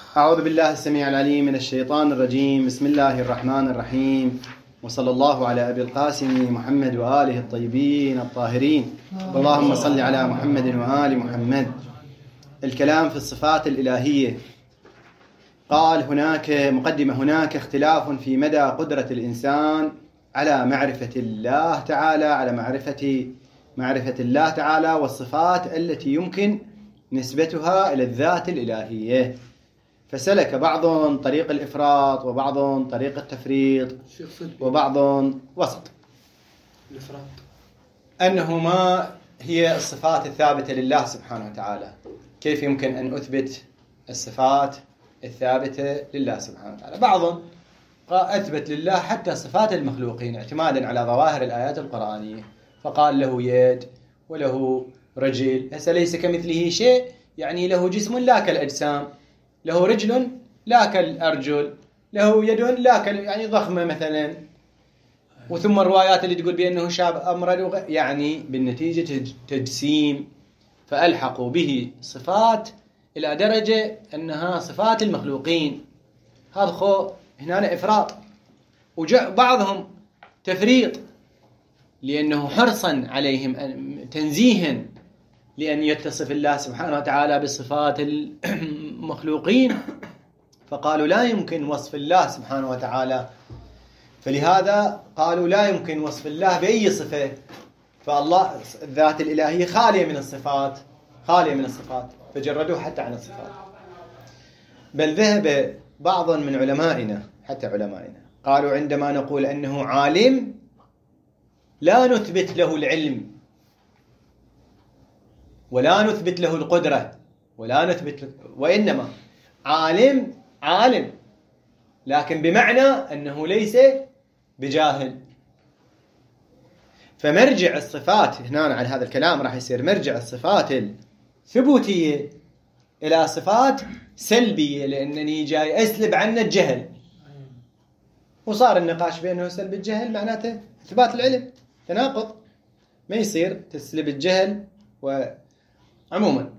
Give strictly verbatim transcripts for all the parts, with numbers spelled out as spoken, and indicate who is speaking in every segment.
Speaker 1: أعوذ بالله السميع العليم من الشيطان الرجيم. بسم الله الرحمن الرحيم، وصلى الله على أبي القاسم محمد وآله الطيبين الطاهرين. اللهم صل على محمد وآل محمد. الكلام في الصفات الإلهية. قال هناك مقدمة: هناك اختلاف في مدى قدرة الإنسان على معرفة الله تعالى على معرفة معرفة الله تعالى والصفات التي يمكن نسبتها إلى الذات الإلهية. فسلك بعض طريق الإفراط وبعض طريق التفريط وبعض وسط.
Speaker 2: الإفراط
Speaker 1: أنه ما هي الصفات الثابتة لله سبحانه وتعالى، كيف يمكن أن أثبت الصفات الثابتة لله سبحانه وتعالى. بعض أثبت لله حتى صفات المخلوقين اعتمادا على ظواهر الآيات القرآنية، فقال له يد وله رجل. هسه ليس كمثله شيء، يعني له جسم لا كالأجسام، له رجل لا كالأرجل، له يد لا كال يعني ضخمة مثلا. وثم الروايات اللي تقول بأنه شاب أمرد، يعني بالنتيجة تجسيم، فألحقوا به صفات إلى درجة أنها صفات المخلوقين. هذا خو هنا إفراط. وجاء بعضهم تفريط، لأنه حرصا عليهم تنزيها لأن يتصف الله سبحانه وتعالى بصفات المخلوقين، فقالوا لا يمكن وصف الله سبحانه وتعالى، فلهذا قالوا لا يمكن وصف الله بأي صفة، فالله الذات الإلهية خالية من الصفات خالية من الصفات فجردوه حتى عن الصفات. بل ذهب بعض من علمائنا حتى علمائنا قالوا عندما نقول أنه عالم لا نثبت له العلم ولا نثبت له القدرة ولا نثبت له، وإنما عالم عالم لكن بمعنى أنه ليس بجاهل. فمرجع الصفات هنا على هذا الكلام راح يصير مرجع الصفات الثبوتية إلى صفات سلبية، لأنني جاي أسلب عنه الجهل، وصار النقاش بأنه سلب الجهل معناته إثبات العلم. تناقض، ما يصير تسلب الجهل وعموما.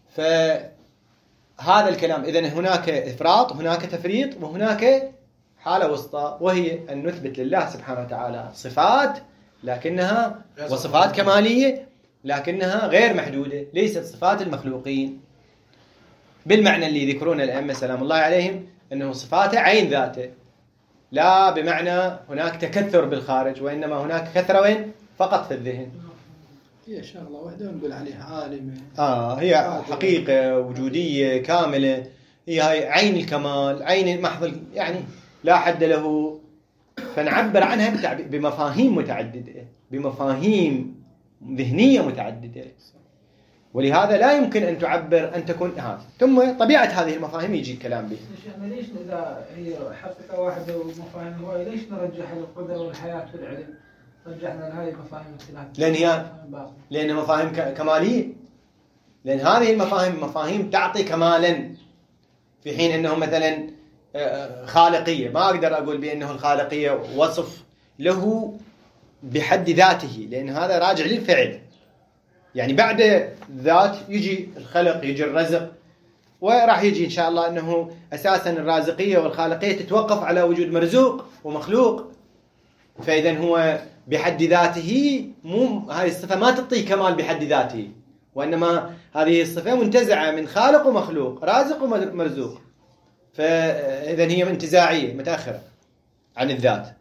Speaker 1: فهذا الكلام إذن هناك إفراط، هناك تفريط، وهناك حالة وسطى، وهي أن نثبت لله سبحانه وتعالى صفات لكنها وصفات كمالية لكنها غير محدودة، ليست صفات المخلوقين بالمعنى اللي يذكرون الأئمة سلام الله عليهم أنه صفاته عين ذاته، لا بمعنى هناك تكثر بالخارج، وإنما هناك كثرة وين؟ فقط في الذهن.
Speaker 2: هي شغلة واحدة ونقول عليها عالمة.
Speaker 1: آه هي حقيقة وجودية كاملة، هي هاي عين الكمال، عين محض، يعني لا حد له. فنعبر عنها بمفاهيم متعددة، بمفاهيم ذهنية متعددة، ولهذا لا يمكن أن تعبر أن تكون هذا. ثم طبيعة هذه المفاهيم يجي الكلام به.
Speaker 3: يعني ليش إذا هي حقيقة واحدة ومفاهيم هواية ليش نرجح القدرة والحياة في العلم؟ رجعنا لهذه المفاهيم الثلاث.
Speaker 1: لأن هي لأن مفاهيم كمالية، لأن هذه المفاهيم مفاهيم تعطي كمالا، في حين أنه مثلا خالقية ما أقدر أقول بأنه الخالقية وصف له بحد ذاته، لأن هذا راجع للفعل. يعني بعد ذات يجي الخلق، يجي الرزق، وراح يجي إن شاء الله أنه أساسا الرازقية والخالقية تتوقف على وجود مرزوق ومخلوق. فإذا هو بحد ذاته مو هذه الصفة ما تعطي كمال بحد ذاته، وإنما هذه الصفة منتزعة من خالق ومخلوق، رازق ومرزوق، فإذا هي انتزاعية متأخرة عن الذات.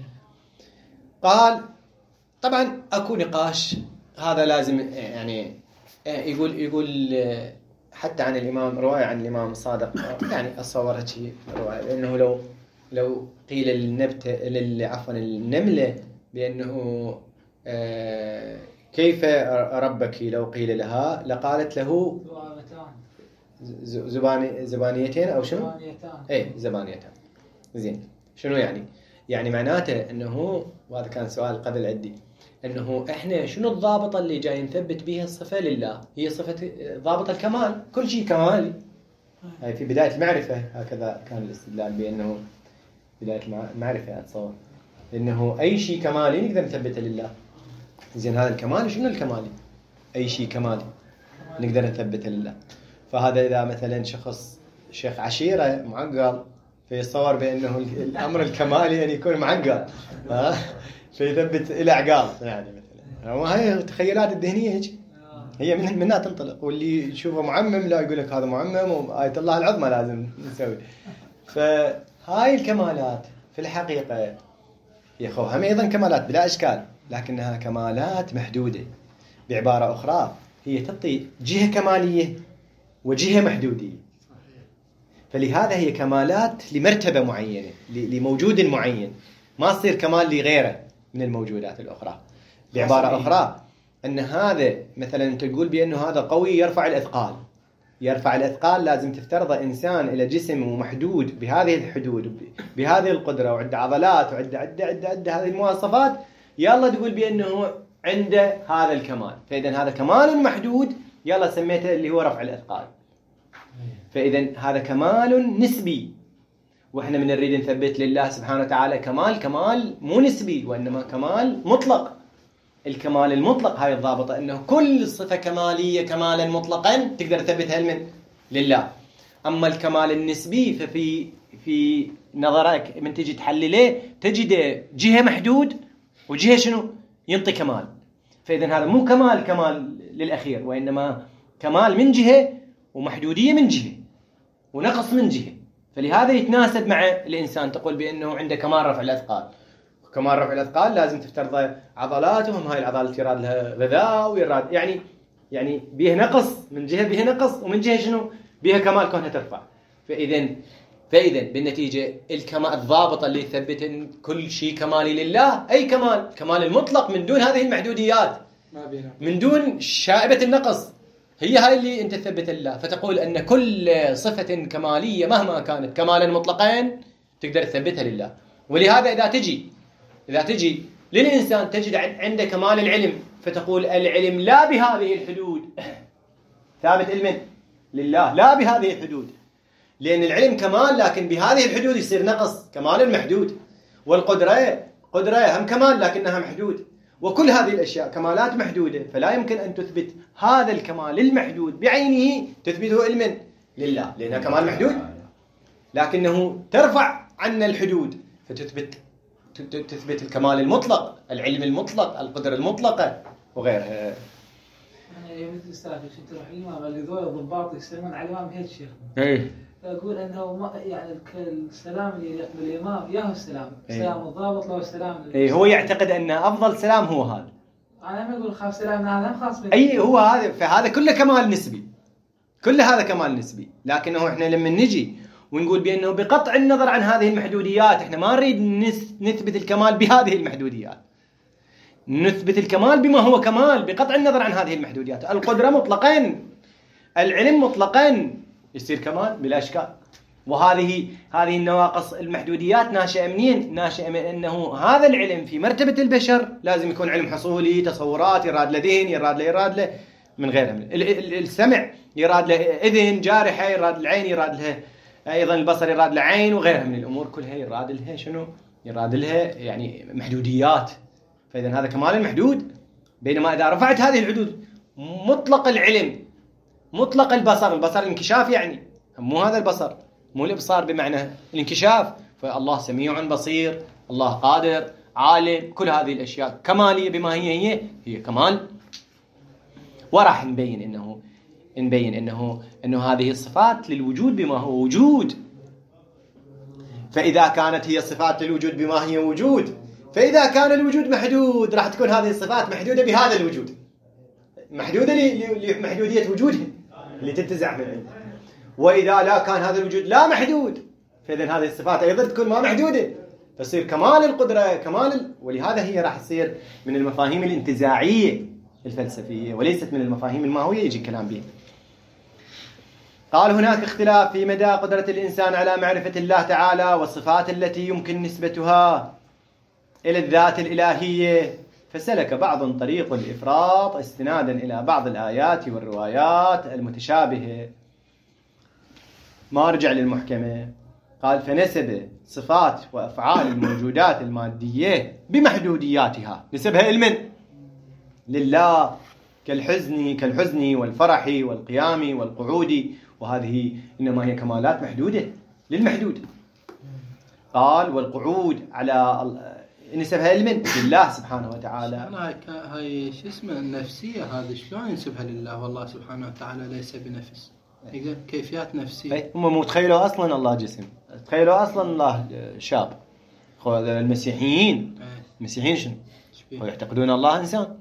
Speaker 1: قال طبعا أكو نقاش، هذا لازم يعني يقول يقول حتى عن الإمام رواية عن الإمام الصادق، يعني أصورها شيء رواية، لأنه لو لو قيل للنبتة عفوا النملة بأنه كيف ربك، لو قيل لها لقالت له زباني زبانيتين أو شنو؟
Speaker 3: زبانيتان.
Speaker 1: إيه زبانيتان. زين، شنو يعني؟ يعني معناته أنه، وهذا كان سؤال قبل عندي، أنه إحنا شنو الضابطة اللي جاي نثبت بها الصفة لله؟ هي صفة ضابط الكمال، كل شيء كمالي. هاي في بداية المعرفة هكذا كان الاستدلال بأنه بداية المعرفة أتصور، لأنه أي شيء كمالي نقدر نثبته لله. زين، هذا الكمال شنو الكمالي؟ أي شيء كمالي نقدر نثبته لله. فهذا إذا مثلا شخص شيخ عشيرة معقل فيتصور بأنه الأمر الكمالي أن يكون معقل فيثبت إلى عقال يعني مثلا. وهي التخيلات الذهنية هيك هي من منها تنطلق، واللي يشوفه معمم لا يقول لك هذا معمم وآية الله العظمى لازم نسوي. فهاي الكمالات في الحقيقة يا أخو هم أيضا كمالات بلا إشكال، لكنها كمالات محدودة. بعبارة أخرى هي تعطي جهة كمالية وجهة محدودية، فلهذا هي كمالات لمرتبة معينة لموجود معين، ما تصير كمال لغيره من الموجودات الأخرى. بعبارة أخرى أن هذا مثلا أنت تقول بأنه هذا قوي يرفع الأثقال، يرفع الأثقال لازم تفترض إنسان إلى جسم محدود بهذه الحدود بهذه القدرة وعنده عضلات وعنده عدة عدة عدة هذه المواصفات، يلا تقول بأنه عنده هذا الكمال. فإذا هذا كمال محدود يلا سميته اللي هو رفع الأثقال. فإذا هذا كمال نسبي، وإحنا من نريد نثبت لله سبحانه وتعالى كمال كمال مو نسبي وإنما كمال مطلق. الكمال المطلق هاي الضابطة أنه كل صفة كمالية كمالا مطلقا تقدر تثبتها لمن؟ لله. أما الكمال النسبي ففي في نظرك من تجي تحلله تجد جهة محدود وجهة شنو؟ ينطي كمال. فإذا هذا مو كمال كمال للأخير، وإنما كمال من جهة ومحدودية من جهة ونقص من جهة. فلهذا يتناسب مع الإنسان تقول بأنه عنده كمال رفع الأثقال. كمال رفع الأثقال لازم تفترض عضلاتهم، هاي العضلات يراد لها غذاء ويراد يعني يعني بيه نقص من جهة، بيه نقص ومن جهة شنو؟ بيها كمال كونها ترفع. فإذا فإذا بالنتيجة الكمال الضابطة اللي تثبت إن كل شيء كمالي لله أي كمال، كمال المطلق من دون هذه المحدوديات، من دون شائبة النقص، هي هاي اللي أنت تثبت لله. فتقول أن كل صفة كمالية مهما كانت كمالا مطلقين تقدر تثبتها لله. ولهذا إذا تجي إذا تجي للإنسان تجد عنده كمال العلم، فتقول العلم لا بهذه الحدود ثابت علم لله، لا بهذه الحدود، لأن العلم كمال لكن بهذه الحدود يصير نقص، كمال محدود. والقدرة قدرة هم كمال لكنها محدود. وكل هذه الأشياء كمالات محدودة، فلا يمكن أن تثبت هذا الكمال المحدود بعينه تثبته علما لله، لأنها كمال محدود لكنه ترفع عنا الحدود فتثبت تثبت الكمال المطلق، العلم المطلق، القدرة المطلقة وغيرها.
Speaker 3: أنا يوم تستعرف عشان تروح الإمام اللي ذول الضباط يسلمون على الإمام هيك شيخ.
Speaker 1: إيه.
Speaker 3: أقول أنه ما يعني السلام اللي يليق بالإمام ياهو السلام، سلام الضابط له السلام.
Speaker 1: إيه هو يعتقد أن أفضل سلام هو هذا.
Speaker 3: أنا ما أقول خاف سلام هذا خاص بي.
Speaker 1: أي هو هذا، فهذا كله كمال نسبي، كل هذا كمال نسبي. لكنه إحنا لما نجي ونقول بأنه بقطع النظر عن هذه المحدوديات إحنا ما نريد نثبت الكمال بهذه المحدوديات، نثبت الكمال بما هو كمال بقطع النظر عن هذه المحدوديات. القدرة مطلقا، العلم مطلقا، يصير كمال بلا إشكال. وهذه هذه النواقص المحدوديات ناشئة منين؟ ناشئة من أنه هذا العلم في مرتبة البشر لازم يكون علم حصولي، تصورات، يراد له ذهن، يراد له يراد له من غيرها. من السمع يراد له إذن جارحة، يراد العين، يراد له أيضا البصر، يراد له عين وغيرها من الأمور كلها يراد لها شنو؟ يراد لها يعني محدوديات. فإذا هذا كمال محدود. بينما إذا رفعت هذه الحدود مطلق العلم، مطلق البصر، البصر انكشاف يعني مو هذا البصر، مو الإبصار بمعنى الانكشاف. فالله سميع بصير، الله قادر عالم، كل هذه الأشياء كمالية بما هي هي هي كمال. وراح نبين إنه نبين إنه إنه هذه الصفات للوجود بما هو وجود. فإذا كانت هي الصفات للوجود بما هي وجود، فإذا كان الوجود محدود راح تكون هذه الصفات محدودة بهذا الوجود، محدودة لمحدودية وجودها اللي تنتزع من عنده. وإذا لا كان هذا الوجود لا محدود، فإذا هذه الصفات أيضا تكون ما محدودة، تصير كمال القدرة كمال ال... ولهذا هي راح تصير من المفاهيم الانتزاعية الفلسفية وليست من المفاهيم الماهوية يجي الكلام بها. قال هناك اختلاف في مدى قدرة الإنسان على معرفة الله تعالى والصفات التي يمكن نسبتها إلى الذات الإلهية، فسلك بعض طريق الإفراط استنادا إلى بعض الآيات والروايات المتشابهة. ما رجع للمحكمة، قال فنسب صفات وأفعال الموجودات المادية بمحدودياتها، نسبها لمن؟ لله، كالحزن كالحزن والفرح والقيام والقعود وهذه إنما هي كمالات محدودة للمحدود. قال والقعود على نسبها لمن؟ لله سبحانه وتعالى.
Speaker 2: أنا هاي شو اسمه النفسية هذه شلون ينسبها لله والله سبحانه وتعالى ليس بنفس، يقول كيفيات نفسية.
Speaker 1: هم مو تخيلوا أصلا الله جسم، تخيلوا أصلا الله شاب. المسيحيين المسيحيين شنو؟ هو يعتقدون الله إنسان.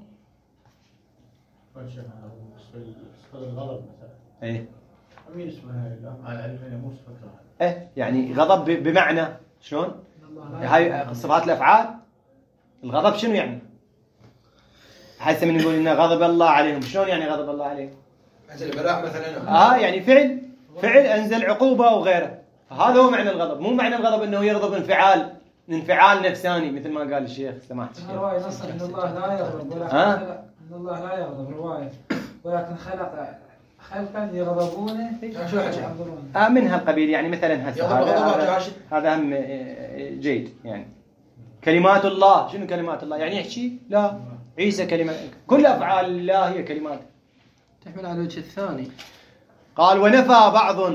Speaker 4: الغضب مثلا.
Speaker 1: إيه.
Speaker 4: مين اسمها على علمنا مو صفة.
Speaker 1: إيه يعني غضب بمعنى شلون؟ هاي صفات الأفعال. الغضب شنو يعني؟ حتى من نقول إن غضب الله عليهم، شلون يعني غضب الله عليهم؟
Speaker 5: أنزل بلاء مثلا.
Speaker 1: آه يعني فعل فعل أنزل عقوبة وغيره، فهذا هو معنى الغضب. مو معنى الغضب إنه يغضب انفعال انفعال نفساني مثل ما قال الشيخ سماحة الشيخ.
Speaker 3: رواية نص إن الله لا يغضب ولكن خلق إن الله لا يغضب رواية ولكن خلق خلقا يغضبونه يعذرونه.
Speaker 1: آه من هالقبيل يعني مثلا هسه هذا هذا هم جيد يعني. كلمات الله شنو كلمات الله؟ يعني يحكي؟ لا. عيسى كلمات، كل أفعال الله هي كلمات.
Speaker 2: تحمل على الوجه الثاني.
Speaker 1: قال ونفى بعض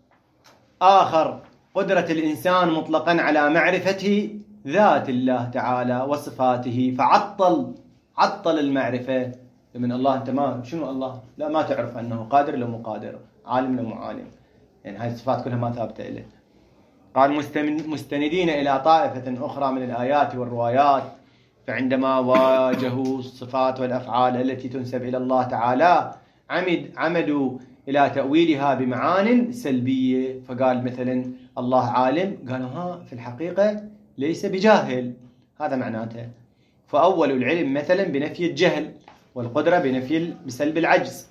Speaker 1: آخر قدرة الإنسان مطلقا على معرفة ذات الله تعالى وصفاته، فعطل عطل المعرفة من الله. أنت ما شنو الله؟ لا ما تعرف أنه قادر لو مو قادر، عالم لو مو عالم، يعني هاي الصفات كلها ما ثابتة إليه. قال مستندين إلى طائفة أخرى من الآيات والروايات، فعندما واجهوا الصفات والأفعال التي تنسب إلى الله تعالى عمد عمدوا إلى تأويلها بمعان سلبية. فقال مثلا الله عالم، قالوا ها في الحقيقة ليس بجاهل، هذا معناته. فأول العلم مثلا بنفي الجهل، والقدرة بنفي بسلب العجز.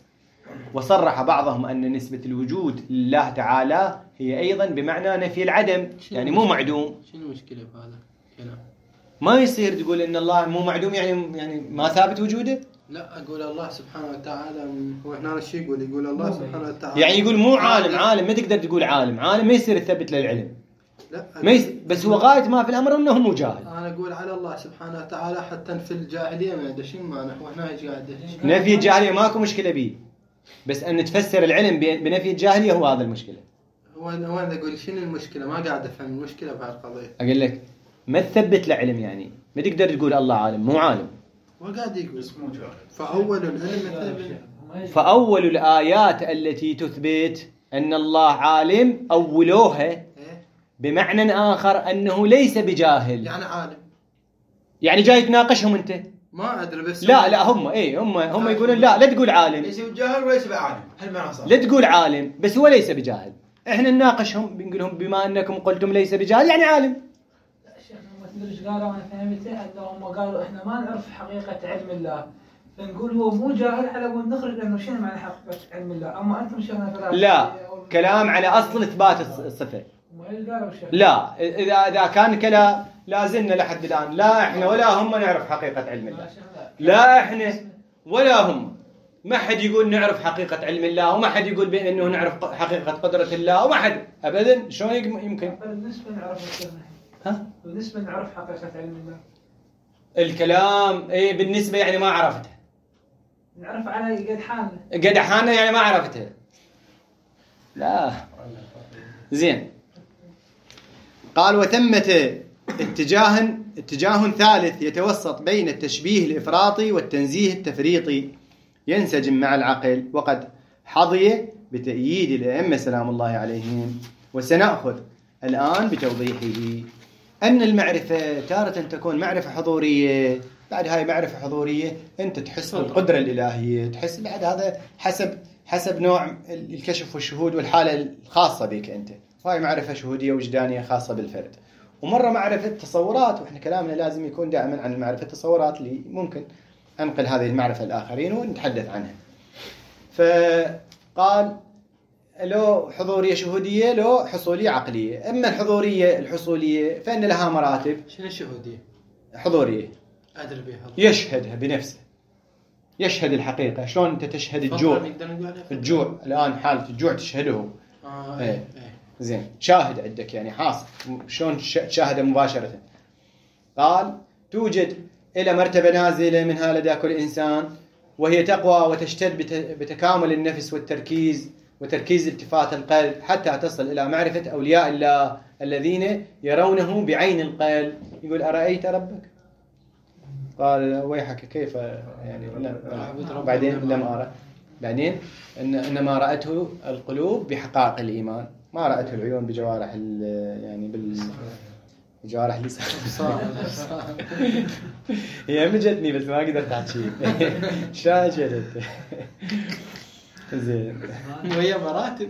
Speaker 1: وصرح بعضهم أن نسبة الوجود لله تعالى هي أيضا بمعنى نفي العدم، يعني مو معدوم.
Speaker 2: شنو المشكلة بهذا الكلام؟
Speaker 1: ما يصير تقول إن الله مو معدوم يعني يعني ما ثابت وجوده.
Speaker 2: لا أقول الله سبحانه وتعالى هو إحنا الشيء يقول يقول الله سبحانه وتعالى
Speaker 1: يعني يقول مو عالم عالم ما تقدر تقول عالم عالم ما يصير تثبت للعلم.
Speaker 2: لا
Speaker 1: ما يس... بس هو غاية ما في الأمر أنه مو جاهل.
Speaker 2: أنا أقول على الله سبحانه وتعالى حتى في الجاهلية ما يدشين معنا وإحنا إيش قاعد
Speaker 1: نفي الجاهلية ماكو مشكلة به، بس أن تفسر العلم بنفي الجاهلية هو هذا المشكلة.
Speaker 2: هو هو أنا أقول شنو المشكلة؟ ما قاعد أفهم المشكلة بهالقضية.
Speaker 1: أقول لك ما تثبت لعلم، يعني ما تقدر تقول الله عالم مو عالم.
Speaker 2: هو قاعد يقول فأول العلم مثلا
Speaker 1: فأول الآيات التي تثبت أن الله عالم أولوها بمعنى آخر أنه ليس بجاهل،
Speaker 2: يعني عالم،
Speaker 1: يعني جاي تناقشهم أنت.
Speaker 2: ما أدري بس
Speaker 1: لا لا هم إيه هم هم يقولون لا لا تقول عالم،
Speaker 5: ليس بجاهل وليس بعالم، هالمعنى صح.
Speaker 1: لا تقول عالم بس هو ليس بجاهل. إحنا نناقشهم بنقول لهم بما أنكم قلتم ليس بجاهل يعني عالم.
Speaker 3: الشيخ ما تدري قالوا أنا فهمته أنهم قالوا إحنا ما نعرف حقيقة علم الله، فنقول هو مو جاهل على أن نخرج أنه شنو معنى حقيقة علم الله. أما أنتم شيخنا
Speaker 1: لا كلام على أصل إثبات الصفة. لا إذا إذا كان كلام لازلنا لحد الآن لا إحنا ولا هم نعرف حقيقة علم الله. لا إحنا ولا هم، ما حد يقول نعرف حقيقة علم الله، وما حد يقول بأنه نعرف حقيقة قدرة الله، وما حد أبدا. شلون يمكن؟
Speaker 3: بالنسبة نعرف
Speaker 1: ها؟
Speaker 3: بالنسبة نعرف حقيقة علم الله.
Speaker 1: الكلام إيه بالنسبة يعني ما عرفته.
Speaker 3: نعرف على قد حالنا.
Speaker 1: قد حالنا يعني ما عرفته. لا. زين. قال وثمة اتجاه اتجاه ثالث يتوسط بين التشبيه الإفراطي والتنزيه التفريطي ينسجم مع العقل، وقد حظي بتأييد الأئمة سلام الله عليهم. وسنأخذ الآن بتوضيحه أن المعرفة تارة تكون معرفة حضورية، بعد هاي معرفة حضورية أنت تحس بالقدرة الإلهية، تحس بعد هذا حسب حسب نوع الكشف والشهود والحالة الخاصة بك أنت. هاي معرفة شهودية وجدانية خاصة بالفرد. ومرة معرفة تصورات، وإحنا كلامنا لازم يكون دائما عن المعرفة التصورات اللي ممكن أنقل هذه المعرفة الآخرين ونتحدث عنها. فقال لو حضورية شهودية لو حصولية عقلية. أما الحضورية الحصولية فإن لها مراتب.
Speaker 2: شنو الشهودية؟
Speaker 1: حضورية
Speaker 2: أدري بها
Speaker 1: يشهدها بنفسه، يشهد الحقيقة. شلون أنت تشهد الجوع؟ الجوع الآن حالة الجوع تشهده.
Speaker 2: آه
Speaker 1: ايه. ايه. زين شاهد عندك يعني حاصل، شلون تشاهده مباشرة؟ قال توجد إلى مرتبة نازلة منها لدى كل إنسان، وهي تقوى وتشتد بتكامل النفس والتركيز وتركيز التفات القلب حتى تصل إلى معرفة أولياء الله الذين يرونه بعين القلب. يقول أرأيت ربك؟ قال ويحك كيف يعني لم بعدين لم أرى. بعدين إن إنما رأته القلوب بحقائق الإيمان، ما رأته العيون بجوارح يعني بال بجوارح اللسان. هي مجتني بس ما قدرت أحكي. شو جدت؟ زين.
Speaker 2: وهي مراتب.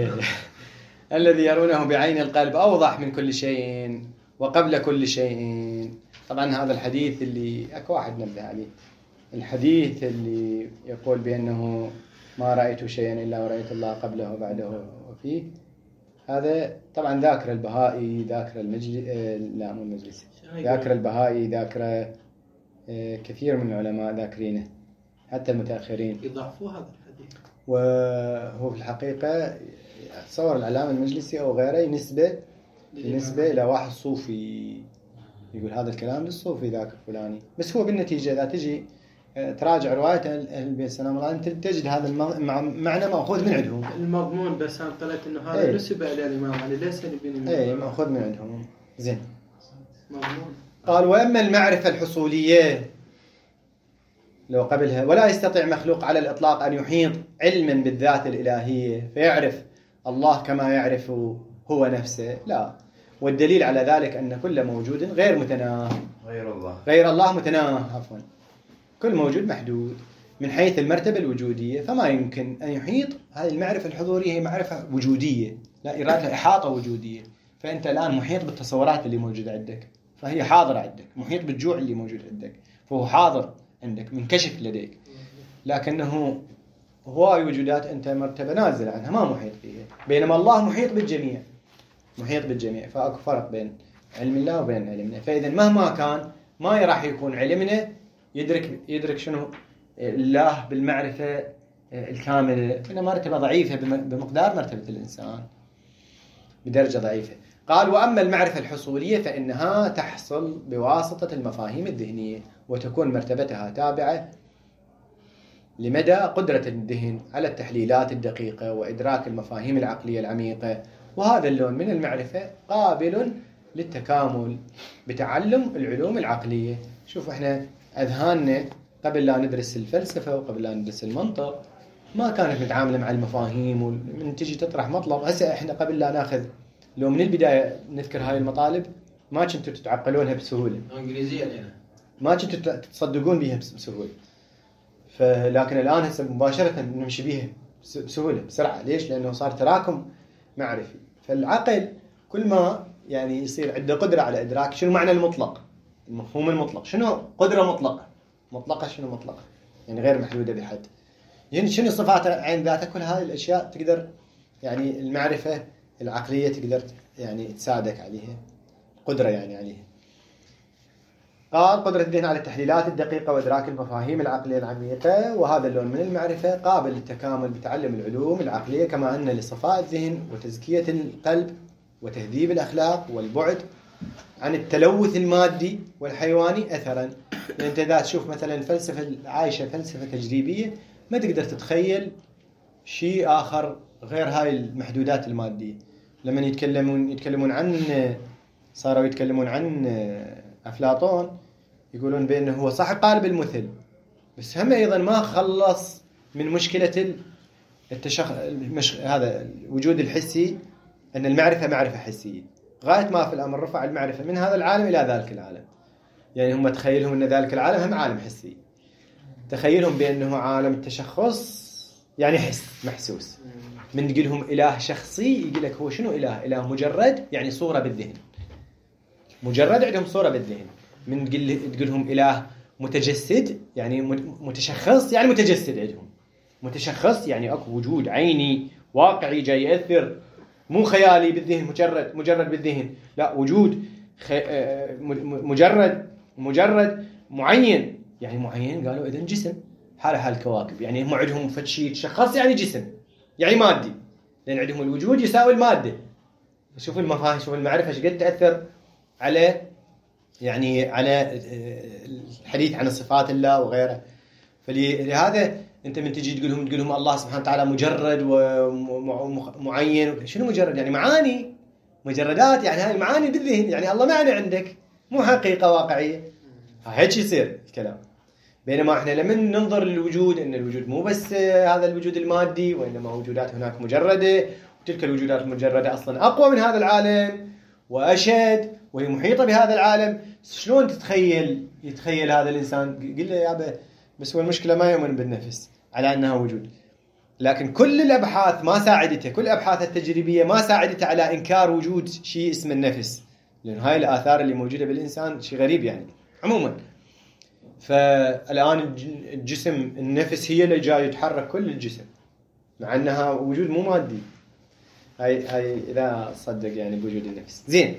Speaker 1: الذي يرونه بعين القلب أوضح من كل شيء وقبل كل شيء. طبعا هذا الحديث اللي أكو واحد نبه عليه، الحديث اللي يقول بأنه ما رأيت شيئا إلا ورأيت الله قبله وبعده وفيه، هذا طبعا ذاكر البهائي، ذاكر المجلس، لا مو المجلس، ذاكر البهائي، ذاكر كثير من العلماء ذاكرينه حتى المتأخرين
Speaker 2: يضعفوا هذا الحديث.
Speaker 1: وهو في الحقيقة تصور العلامة المجلسي أو غيره نسبة بالنسبة إلى واحد صوفي يقول هذا الكلام للصوفي ذاك الفلاني، بس هو بالنتيجة إذا تجي تراجع رواية أهل البيت سلام الله أنت تجد هذا المعنى مأخوذ من عندهم.
Speaker 2: المضمون بس أنا طلعت إنه هذا ايه. نسبة إلى الإمام علي ليس لابن
Speaker 1: إيه مأخوذ من عندهم. زين.
Speaker 2: مضمون.
Speaker 1: قال وأما المعرفة الحصولية لو قبلها ولا يستطيع مخلوق على الإطلاق أن يحيط علما بالذات الإلهية فيعرف الله كما يعرف هو نفسه، لا. والدليل على ذلك أن كل موجود غير متناهي
Speaker 5: غير الله
Speaker 1: غير الله متناهي عفوا كل موجود محدود من حيث المرتبة الوجودية، فما يمكن أن يحيط. هذه المعرفة الحضورية هي معرفة وجودية لا إرادة إحاطة وجودية. فأنت الآن محيط بالتصورات اللي موجودة عندك، فهي حاضرة عندك، محيط بالجوع اللي موجود عندك فهو حاضر عندك منكشف لديك، لكنه هواي وجودات أنت مرتبة نازلة عنها ما محيط فيها، بينما الله محيط بالجميع محيط بالجميع. فأكو فرق بين علم الله وبين علمنا. فإذا مهما كان ما راح يكون علمنا يدرك يدرك شنو الله بالمعرفة الكاملة، إنها مرتبة ضعيفة بمقدار مرتبة الإنسان بدرجة ضعيفة. قال وأما المعرفة الحصولية فإنها تحصل بواسطة المفاهيم الذهنية وتكون مرتبتها تابعة لمدى قدرة الذهن على التحليلات الدقيقة وإدراك المفاهيم العقلية العميقة. وهذا اللون من المعرفة قابل للتكامل بتعلم العلوم العقلية. شوف احنا أذهاننا قبل لا ندرس الفلسفة وقبل لا ندرس المنطق ما كانت متعاملة مع المفاهيم، ومن تجي تطرح مطلب هسه احنا قبل لا ناخذ لو من البداية نذكر هاي المطالب ما كنتوا تتعقلونها بسهولة،
Speaker 5: إنجليزية لنا
Speaker 1: ما كنتوا تصدقون بها بسهولة، فلكن الآن هسه مباشرة نمشي بها بسهولة بسرعة. ليش؟ لأنه صار تراكم معرفي. فالعقل كل ما يعني يصير عنده قدرة على إدراك شنو معنى المطلق، المفهوم المطلق، شنو قدرة مطلقة، مطلقة شنو مطلقة يعني غير محدودة بحد، يعني شنو صفات عين ذاتها، كل هذه الأشياء تقدر يعني المعرفة العقلية تقدر يعني تساعدك عليها، قدرة يعني عليها. قال قدرة الذهن على التحليلات الدقيقة وإدراك المفاهيم العقلية العميقة. وهذا اللون من المعرفة قابل للتكامل بتعلم العلوم العقلية، كما أن لصفاء الذهن وتزكية القلب وتهذيب الأخلاق والبعد عن التلوث المادي والحيواني أثرا. يعني أنت إذا تشوف مثلا فلسفة عايشة فلسفة تجريبية ما تقدر تتخيل شيء آخر غير هاي المحدودات المادية. لما يتكلمون يتكلمون عن صاروا يتكلمون عن أفلاطون يقولون بأنه هو صح قالب المثل، بس هم أيضا ما خلص من مشكلة التشخ... المش... هذا الوجود الحسي، أن المعرفة معرفة حسية. غاية ما في الأمر رفع المعرفة من هذا العالم إلى ذلك العالم. يعني هم تخيلهم أن ذلك العالم هم عالم حسي، تخيلهم بأنه عالم تشخص يعني حس محسوس. من تقولهم إله شخصي يقول لك هو شنو إله؟ إله مجرد يعني صورة بالذهن، مجرد عندهم صورة بالذهن. من تقول تقولهم إله متجسد يعني متشخص يعني متجسد عندهم، متشخص يعني أكو وجود عيني واقعي جاي يأثر، مو خيالي بالذهن مجرد مجرد بالذهن، لا وجود خ... مجرد مجرد معين يعني معين. قالوا إذن جسم حالة حال الكواكب، يعني هم عندهم فتشي تشخص يعني جسم يعني مادي، لأن عندهم الوجود يساوي المادة. شوف المفاهيم، شوف المعرفة ايش قد تأثر على يعني على الحديث عن صفات الله وغيره. فلهذا انت من تجي تقول لهم تقول لهم الله سبحانه وتعالى مجرد ومعين. شنو مجرد؟ يعني معاني، مجردات، يعني هاي المعاني بالذهن، يعني الله معنى عندك مو حقيقة واقعية. هيك يصير الكلام. بينما احنا لما ننظر للوجود، ان الوجود مو بس هذا الوجود المادي، وانما وجودات هناك مجردة، وتلك الوجودات المجردة اصلا اقوى من هذا العالم واشد، وهي محيطة بهذا العالم. شلون تتخيل يتخيل هذا الانسان؟ قل له يا بس هو المشكلة ما يؤمن بالنفس على انها وجود. لكن كل الابحاث ما ساعدته، كل الابحاث التجريبية ما ساعدته على انكار وجود شيء اسمه النفس، لأن هاي الآثار اللي موجودة بالإنسان شيء غريب يعني عموما. فالآن الجسم، النفس هي اللي جاي يتحرك كل الجسم، مع أنها وجود مو مادي. هاي هاي إذا صدق يعني بوجود النفس. زين.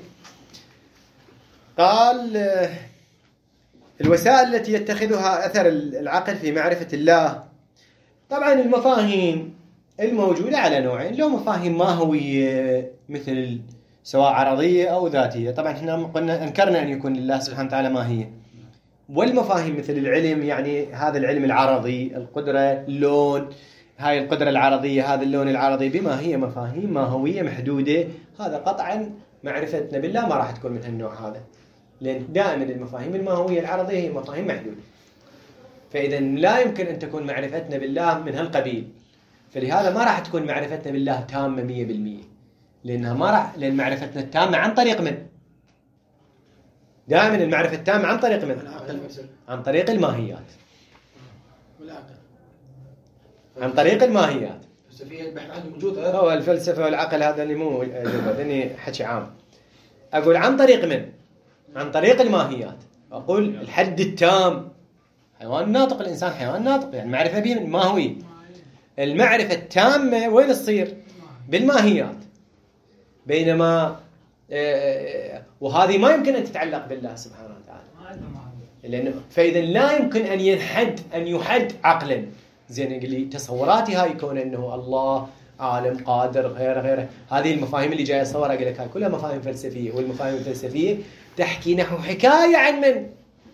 Speaker 1: قال الوسائل التي يتخذها أثر العقل في معرفة الله. طبعا المفاهيم الموجودة على نوعين، لو مفاهيم ماهوية مثل سواء عرضية أو ذاتية. طبعا احنا قلنا أنكرنا أن يكون لله سبحانه وتعالى ماهية. والمفاهيم مثل العلم، يعني هذا العلم العرضي، القدرة، اللون، هاي القدرة العرضية، هذا اللون العرضي، بما هي مفاهيم ماهوية محدودة. هذا قطعا معرفتنا بالله ما راح تكون من هالنوع هذا، لأن دائما المفاهيم الماهوية العرضية هي مفاهيم محدودة. فإذا لا يمكن أن تكون معرفتنا بالله من هالقبيل. فلهذا ما راح تكون معرفتنا بالله تامة مية بالمية، لأنها ما راح، لأن معرفتنا التامة عن طريق من؟ دائما المعرفة التامة عن طريق من؟ عن طريق الماهيات.
Speaker 5: والعقل.
Speaker 1: عن طريق الماهيات.
Speaker 5: الفلسفية البحث عن وجود.
Speaker 1: هو الفلسفة والعقل هذا اللي مو هذني حكي عام. أقول عن طريق من؟ عن طريق الماهيات. أقول الحد التام حيوان ناطق، الإنسان حيوان ناطق، يعني معرفة به من ماهوي. المعرفة التامة وين تصير؟ بالماهيات. بينما وهذه ما يمكن أن تتعلق بالله سبحانه وتعالى، لأنه فإذا لا يمكن أن ينحد أن يحد عقلا. زين يقول لي تصوراتي هاي يكون أنه الله عالم قادر غيره غيره، هذه المفاهيم اللي جاي أصورها أقول لك هاي كلها مفاهيم فلسفية. والمفاهيم الفلسفية تحكي نحو حكاية عن من؟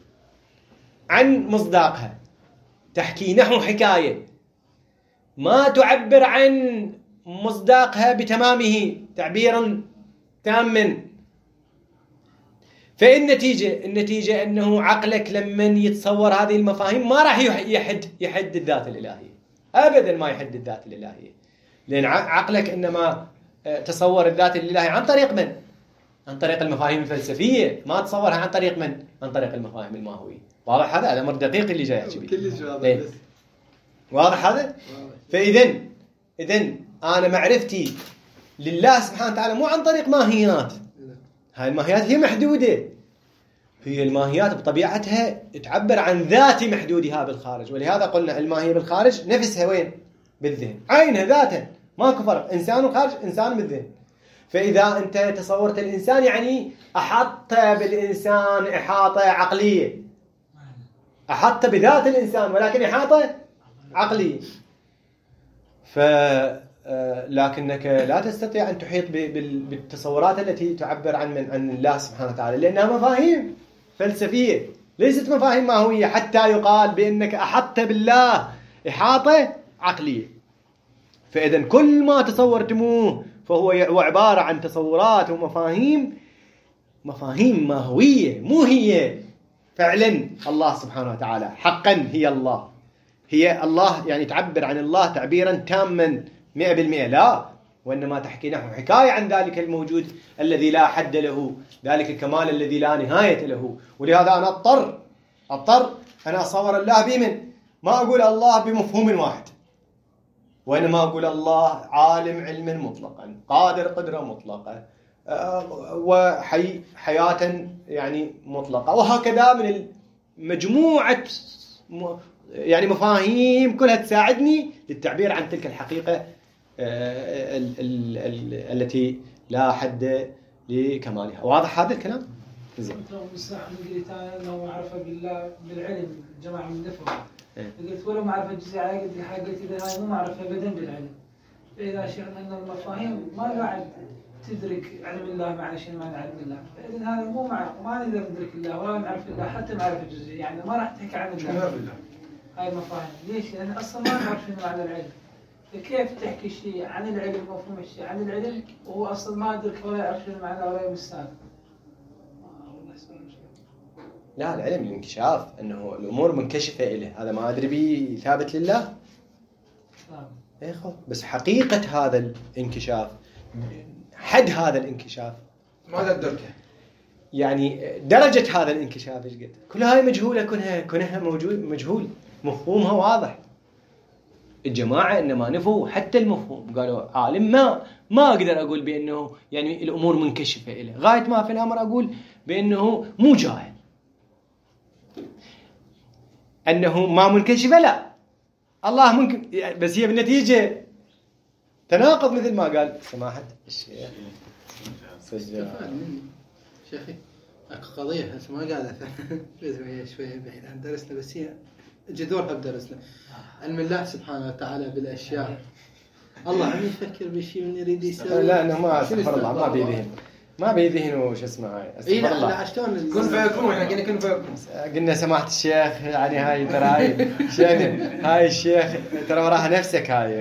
Speaker 1: عن مصداقها. تحكي نحو حكاية، ما تعبر عن مصداقها بتمامه تعبيرا تاما. فالنتيجة النتيجة أنه عقلك لمن يتصور هذه المفاهيم ما راح يحد يحد الذات الإلهية، أبدا ما يحد الذات الإلهية، لأن عقلك إنما تصور الذات الإلهية عن طريق من؟ عن طريق المفاهيم الفلسفية، ما تصورها عن طريق من؟ عن طريق المفاهيم الماهوية. واضح هذا؟ الأمر دقيق اللي جاي أحكي به. واضح هذا؟ فإذا إذن أنا معرفتي لله سبحانه وتعالى مو عن طريق ماهيات. هاي الماهيات هي محدودة، هي الماهيات بطبيعتها تعبر عن ذات محدودها بالخارج. ولهذا قلنا الماهية بالخارج نفسها وين؟ بالذهن، عينها ذاتها، ماكو فرق. إنسان خارج، إنسان بالذهن. فإذا أنت تصورت الإنسان يعني أحط بالإنسان إحاطة عقلية، أحط بذات الإنسان ولكن إحاطة عقلية. ف لكنك لا تستطيع أن تحيط بالتصورات التي تعبر عن من عن الله سبحانه وتعالى، لأنها مفاهيم فلسفية ليست مفاهيم ماهوية حتى يقال بأنك أحطت بالله إحاطة عقلية. فإذا كل ما تصورتموه فهو عبارة عن تصورات ومفاهيم، مفاهيم ماهوية، مو هي فعلا الله سبحانه وتعالى. حقا هي الله، هي الله يعني تعبر عن الله تعبيرا تاما مئة بالمئة، لا، وإنما تحكي نحو حكاية عن ذلك الموجود الذي لا حد له، ذلك الكمال الذي لا نهاية له. ولهذا أنا أضطر أضطر أنا أصور الله بمن؟ ما أقول الله بمفهوم واحد، وإنما أقول الله عالم علم مطلقا، قادر قدرة مطلقة، وحي حياة يعني مطلقة، وهكذا من مجموعة يعني مفاهيم كلها تساعدني للتعبير عن تلك الحقيقة ال ال ال التي لا حد لكمالها. واضح هذا الكلام؟
Speaker 3: زين. مساحة قلت أنا أنه معرفة بالله بالعلم جماعة من النفر. قلت ولا معرفة جزء على قد الحاجة، قلت إذا هاي مو معرفة أبدا بالعلم. فإذا شئنا أن المفاهيم ما قاعد تدرك علم الله معنى شيء معنى علم الله، فإذا هذا مو معرفة، ما نقدر ندرك الله ولا نعرف الله حتى معرفة جزئية، يعني ما راح تحكي عن الله. هاي المفاهيم. ليش؟ لأن أصلا ما نعرف شنو معنى العلم. كيف تحكي شيء عن العلم، مفهوم الشيء عن العلم وهو أصلا ما أدرك ولا يعرف شنو معنى ولا يمسان.
Speaker 1: لا، العلم الانكشاف أنه الأمور منكشفة إليه، هذا ما أدري به ثابت لله.
Speaker 3: نعم.
Speaker 1: إيه خو، بس حقيقة هذا الانكشاف، حد هذا الانكشاف
Speaker 5: ماذا تدركه؟
Speaker 1: يعني درجة هذا الانكشاف إيش قد؟ كل هاي مجهولة، كونها كونها موجود مجهول، مفهومها واضح. الجماعة إنما نفوا حتى المفهوم، قالوا عالم ما ما أقدر أقول بأنه يعني الأمور منكشفة إليه، غاية ما في الأمر أقول بأنه مو جاهل. أنه ما منكشفة لا، الله ممكن، بس هي بالنتيجة تناقض مثل ما قال سماحة الشيخ.
Speaker 2: استفاد مني شيخي. اكو قضيه هسه ما قاعده شويه شويه بعيد عن درسنا، بس هي جذورها بدرسنا. علم الله سبحانه وتعالى بالاشياء. الله عم يفكر بشيء من يريد يسوي.
Speaker 1: لا انه ما استغفر الله، ما بيذهن ما بيذهن وش اسمه هاي.
Speaker 2: اي لا لا شلون
Speaker 5: كن فيكون، احنا قلنا كن فيكون.
Speaker 1: قلنا سماحة الشيخ يعني هاي ترى هاي شنو هاي الشيخ ترى وراها نفسك هاي.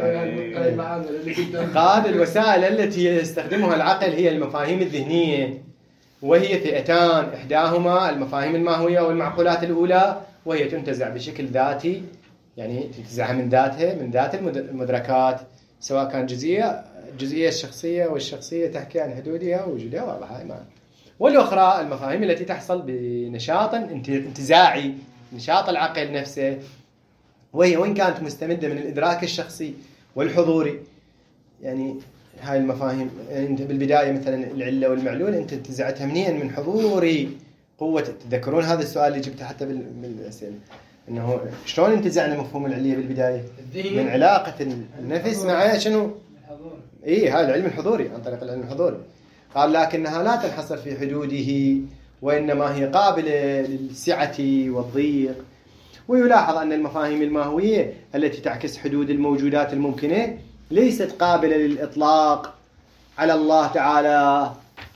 Speaker 1: قال الوسائل التي يستخدمها العقل هي المفاهيم الذهنية، وهي فئتان، إحداهما المفاهيم الماهوية والمعقولات الأولى، وهي تنتزع بشكل ذاتي، يعني تنتزعها من ذاتها من ذات المدركات، سواء كان جزئية الجزئية الشخصية والشخصية تحكي عن حدودها ووجودها وضعها ما. والأخرى المفاهيم التي تحصل بنشاط انتزاعي، نشاط العقل نفسه، وهي وإن كانت مستمدة من الإدراك الشخصي والحضوري. يعني هاي المفاهيم انت بالبداية مثلا العلة والمعلول انت انتزعتها منين؟ من حضوري قوة. تذكرون هذا السؤال اللي جبته حتى بالأسئلة، انه شلون انتزعنا مفهوم العلية بالبداية؟ من علاقة النفس مع شنو؟ ايه هذا العلم الحضوري، عن طريق العلم الحضوري. قال لكنها لا تنحصر في حدوده، وإنما هي قابلة للسعة والضيق. ويلاحظ أن المفاهيم الماهوية التي تعكس حدود الموجودات الممكنة ليست قابلة للإطلاق على الله تعالى،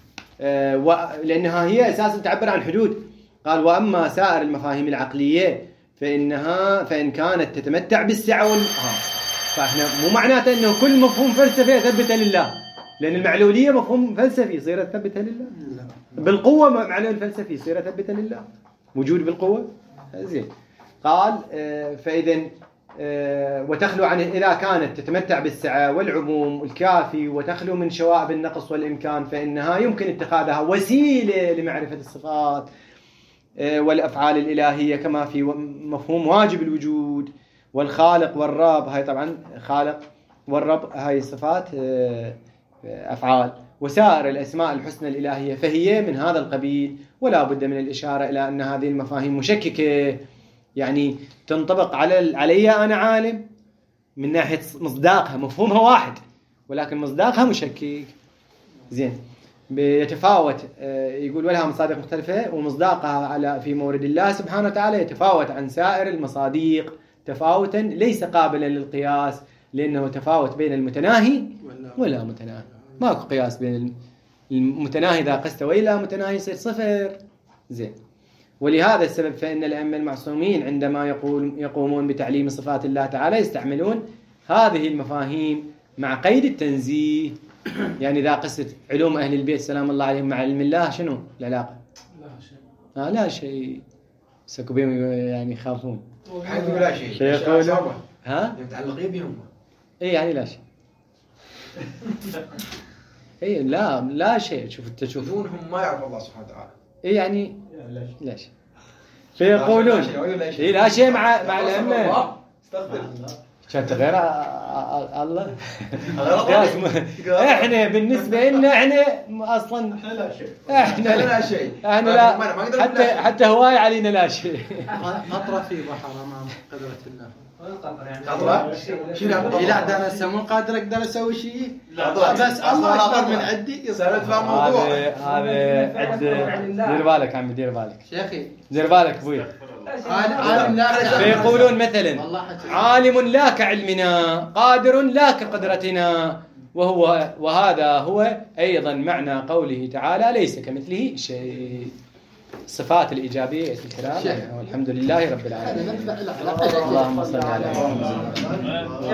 Speaker 1: لأنها هي أساسا تعبر عن حدود. قال وأما سائر المفاهيم العقلية فإنها فإن كانت تتمتع بالسعة وال... فإحنا مو معناته أنه كل مفهوم فلسفي ثبته لله، لأن المعلولية مفهوم فلسفي يصير ثبته لله. بالقوة معلول فلسفي يصير ثبته لله، وجود بالقوة زين. قال فإذا وتخلو عن، إذا كانت تتمتع بالسعة والعموم الكافي وتخلو من شوائب النقص والإمكان، فإنها يمكن اتخاذها وسيلة لمعرفة الصفات والأفعال الإلهية، كما في مفهوم واجب الوجود والخالق والرب. هاي طبعا خالق والرب هاي صفات أفعال، وسائر الأسماء الحسنى الإلهية، فهي من هذا القبيل. ولا بد من الإشارة إلى أن هذه المفاهيم مشككة، يعني تنطبق على علي أنا عالم من ناحية مصداقها، مفهومها واحد ولكن مصداقها مشكك. زين، بيتفاوت، يقول ولها مصادق مختلفة، ومصداقها على في مورد الله سبحانه وتعالى يتفاوت عن سائر المصادق تفاوتا ليس قابلا للقياس، لأنه تفاوت بين المتناهي ولا متناهي. ماكو قياس بين المتناهي، إذا قست وإلى متناهي يصير صفر. زين، ولهذا السبب فإن الأئمة المعصومين عندما يقول يقومون بتعليم صفات الله تعالى يستعملون هذه المفاهيم مع قيد التنزيه. يعني إذا قست علوم أهل البيت سلام الله عليهم مع علم الله، شنو العلاقة؟
Speaker 3: لا شيء.
Speaker 1: آه لا شيء، سكوا بهم يعني يخافون.
Speaker 5: حيث لا شيء.
Speaker 1: شيء يقولون ها؟
Speaker 5: متعلقين بهم.
Speaker 1: إيه يعني لا شيء. إيه لا لا شيء. شوف انت تشوف
Speaker 5: دونهم ما يعرف الله سبحانه وتعالى.
Speaker 1: إيه يعني لا شيء. فيقولون إيه لا شيء مع مع الأئمة.
Speaker 5: استغفر.
Speaker 1: شفت غير الله. احنا بالنسبه لنا احنا اصلا
Speaker 5: احنا لا شيء.
Speaker 1: احنا
Speaker 5: لا شيء.
Speaker 1: احنا لا حتى حتى هواي علينا لا شيء.
Speaker 2: قطره في بحر امام قدره الله.
Speaker 5: قطره شنو؟
Speaker 2: لا ده انا مو قادر اقدر اسوي شيء،
Speaker 5: لا
Speaker 2: بس الله اكبر من عندي.
Speaker 5: صارت فيها موضوع.
Speaker 1: هذا هذا عد دير بالك عمي، دير بالك
Speaker 2: شيخي،
Speaker 1: دير بالك ابوي.
Speaker 2: عالم لا
Speaker 1: فيقولون مثلا عالم لا كعلمنا، قادر لا كقدرتنا، وهو وهذا هو أيضا معنى قوله تعالى ليس كمثله شيء. الصفات الإيجابية الكلام، والحمد لله رب العالمين.
Speaker 2: هذا نبدأ العلاقة.
Speaker 1: اللهم صل على محمد.